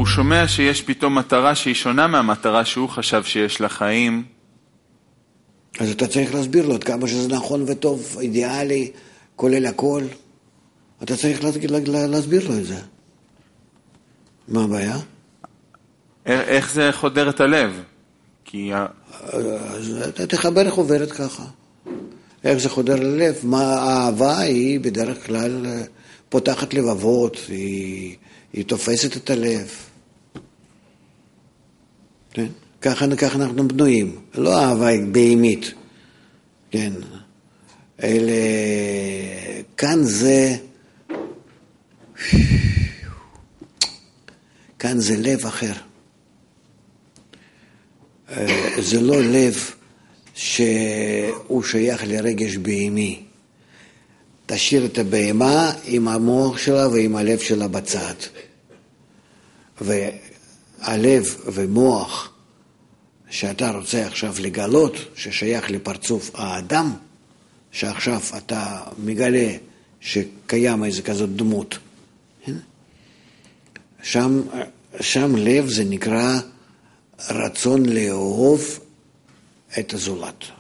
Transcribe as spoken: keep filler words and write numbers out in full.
והוא שומע שיש פתאום מטרה שהיא שונה מהמטרה שהוא חשב שיש לחיים. אז אתה צריך להסביר לו עד כמה שזה נכון וטוב, אידיאלי, כולל הכל. אתה צריך להסביר לו את זה. מה הבעיה? איך זה חודר את הלב? כי... אז אתה תחבר איך עוברת ככה. איך זה חודר ללב? מה האהבה היא בדרך כלל פותחת לבבות, היא, היא תופסת את הלב. כן? ככה, ככה אנחנו בנויים. לא אהבה בהימית. כן. אלה... כאן זה... כאן זה לב אחר. זה לא לב שהוא שייך לרגש בהימי. תשאיר את הבהמה עם המוח שלה ועם הלב שלה בצד. והלב ומוח שאתה רוצה עכשיו לגלות, ששייך לפרצוף האדם, שעכשיו אתה מגלה שקיים איזה כזאת דמות. שם, שם לב זה נקרא רצון לאהוב את הזולת.